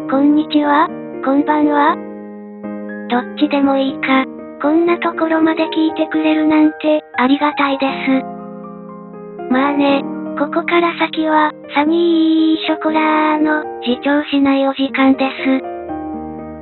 こんにちは、こんばんは。どっちでもいいか。こんなところまで聞いてくれるなんて、ありがたいです。まあね、ここから先は、サニーショコラの、自重しないお時間です。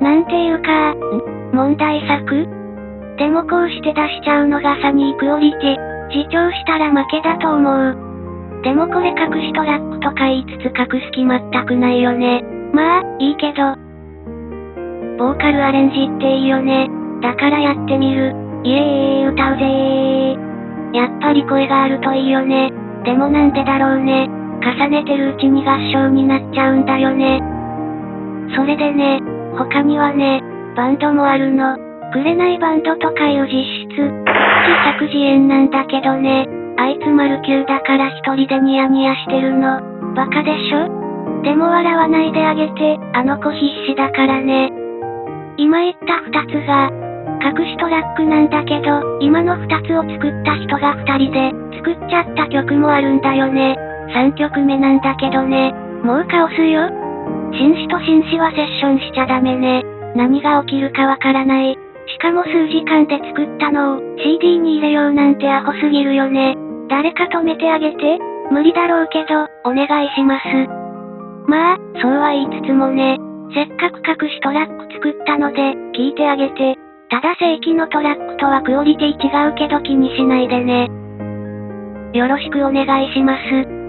なんていうか、問題作？でもこうして出しちゃうのがサニークオリティ。自重したら負けだと思う。でもこれ隠しトラックとか言いつつ隠す気全くないよね。まあ、いいけど。ボーカルアレンジっていいよね。だからやってみる。イエーイ歌うぜー。やっぱり声があるといいよね。でもなんでだろうね。重ねてるうちに合唱になっちゃうんだよね。それでね、他にはね、バンドもあるの。くれないバンドとかいう実質、自作自演なんだけどね。あいつ丸9だから一人でニヤニヤしてるの。バカでしょ？でも笑わないであげて、あの子必死だからね。今言った二つが、隠しトラックなんだけど、今の二つを作った人が二人で、作っちゃった曲もあるんだよね。三曲目なんだけどね。もうカオスよ。紳士と紳士はセッションしちゃダメね。何が起きるかわからない。しかも数時間で作ったのを CD に入れようなんてアホすぎるよね。誰か止めてあげて。無理だろうけど、お願いします。まあ、そうは言いつつもね、せっかく隠しトラック作ったので、聞いてあげて。ただ正規のトラックとはクオリティ違うけど気にしないでね。よろしくお願いします。